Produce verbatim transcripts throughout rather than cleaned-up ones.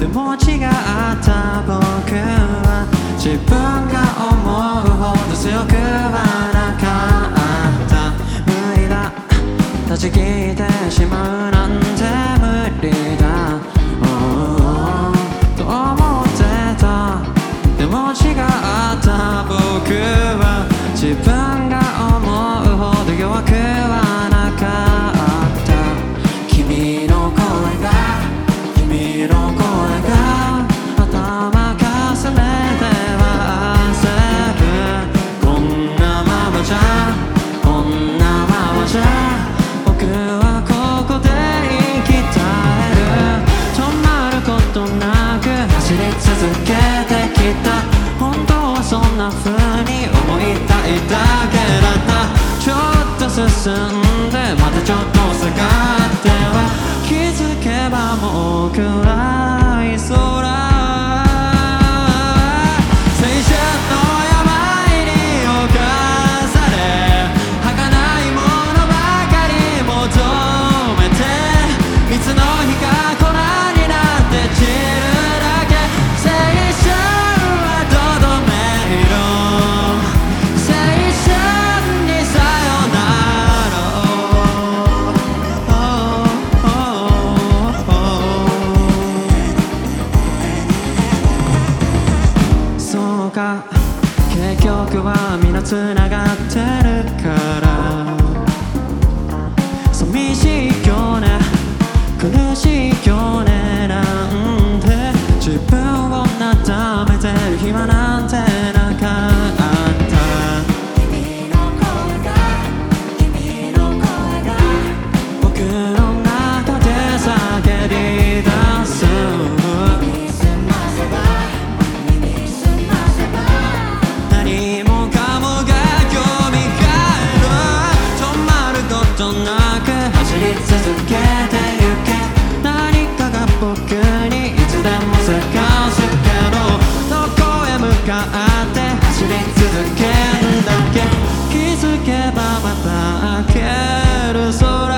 でも違った僕は自分が思うほど強くはなかった無理だ断ち切ってしまうなんて無理だ、oh、と思ってたでも違った僕は自分が思うほど弱くはなかった君の声が君の声が頭かすめては焦るこんなままじゃこんなままじゃ僕はここで生き絶える止まることなく走り続けてきた本当はそんな風に思いたいだけだったちょっと進んでまたちょっと下がっては気づけばもう暗い空青春の病に侵され儚いものばかり求めていつの日か粉になって散るだけ青春はとどめ色青春にさよならそうか結局は皆つながってるから寂しいよね苦しいよねなんて自分をなだめてる暇なんてなかった君の声が君の声が僕の中で叫び出す耳すませば耳すませば何もかもが蘇る止まることなく走り続けてゆけ何かが僕にいつでも探すけどどこへ向かって走り続けるだけ気づけばまた明ける空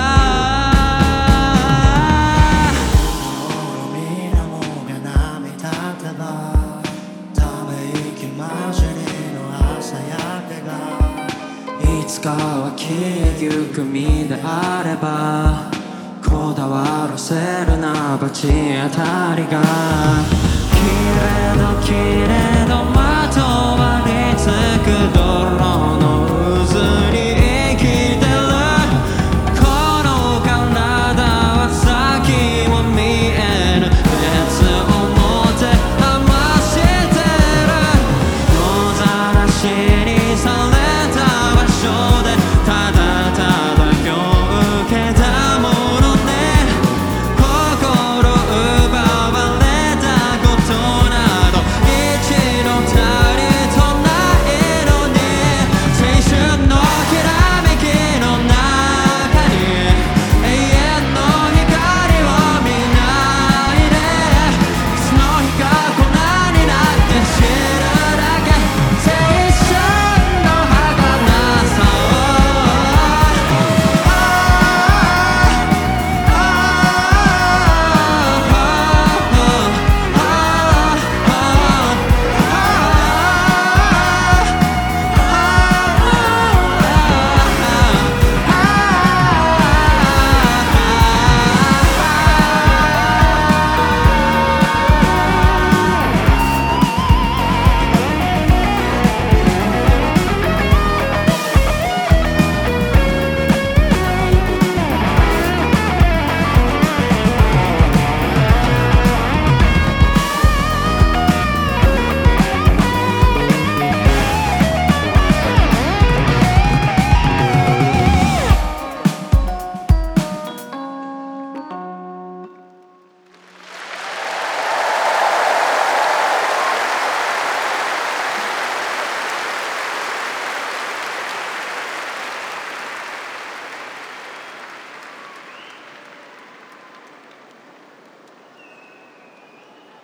皆もが涙でばため息交じりの朝焼けがいつかは消えゆく身であればこだわらせるな罰当たりがきれどきれど